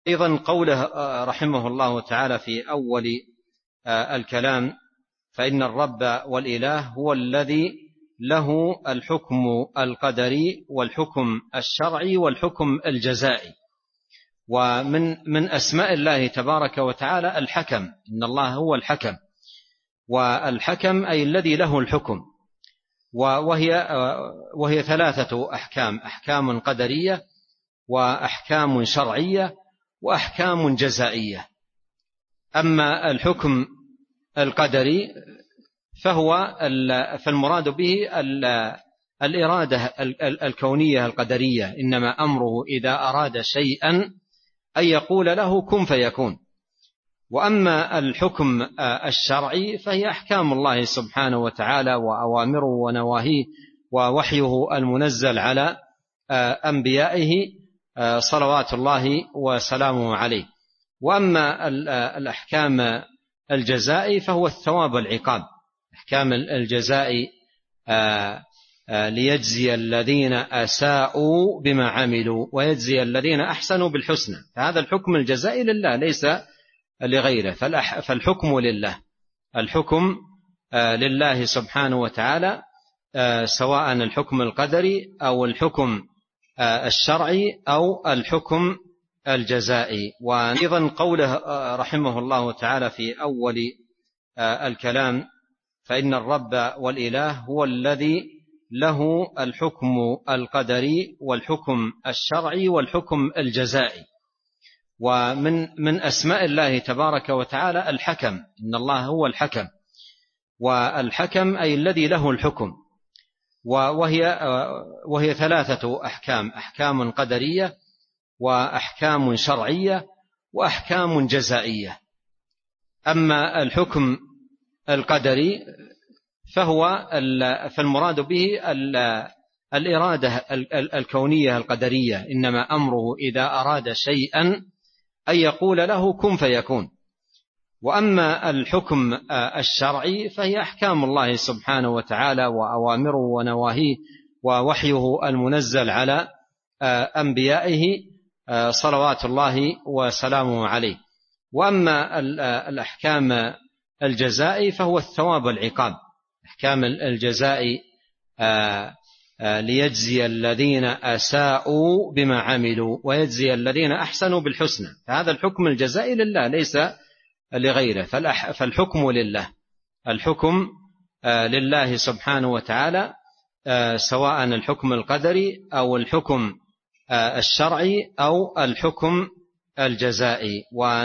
أيضا قوله رحمه الله تعالى في أول الكلام: فإن الرب والإله هو الذي له الحكم القدري والحكم الشرعي والحكم الجزائي. ومن أسماء الله تبارك وتعالى الحكم، إن الله هو الحكم، والحكم أي الذي له الحكم، وهي ثلاثة أحكام: أحكام قدرية وأحكام شرعية وأحكام جزائية. أما الحكم القدري فالمراد به الإرادة الكونية القدرية، إنما أمره إذا أراد شيئا أن يقول له كن فيكون. وأما الحكم الشرعي فهي أحكام الله سبحانه وتعالى وأوامره ونواهيه ووحيه المنزل على أنبيائه صلوات الله وسلامه عليه. وأما الأحكام الجزائي فهو الثواب والعقاب. أحكام الجزاء ليجزي الذين أساءوا بما عملوا ويجزي الذين أحسنوا بالحسنى. فهذا الحكم الجزائي لله ليس لغيره، فالحكم لله، الحكم لله سبحانه وتعالى، سواء الحكم القدري أو الحكم الشرعي أو الحكم الجزائي. وأيضا قوله رحمه الله تعالى في أول الكلام: فإن الرب والإله هو الذي له الحكم القدري والحكم الشرعي والحكم الجزائي. ومن أسماء الله تبارك وتعالى الحكم، إن الله هو الحكم، والحكم أي الذي له الحكم، وهي ثلاثة أحكام: أحكام قدرية وأحكام شرعية وأحكام جزائية. أما الحكم القدري فالمراد به الإرادة الكونية القدرية، إنما أمره إذا أراد شيئا أن يقول له كن فيكون. وأما الحكم الشرعي فهي أحكام الله سبحانه وتعالى وأوامره ونواهيه ووحيه المنزل على أنبيائه صلوات الله وسلامه عليه. وأما الأحكام الجزائي فهو الثواب والعقاب. أحكام الجزاء ليجزي الذين أساءوا بما عملوا ويجزي الذين أحسنوا بالحسنى. فهذا الحكم الجزائي لله ليس لغيره، فالحكم لله، الحكم لله سبحانه وتعالى، سواء الحكم القدري أو الحكم الشرعي أو الحكم الجزائي.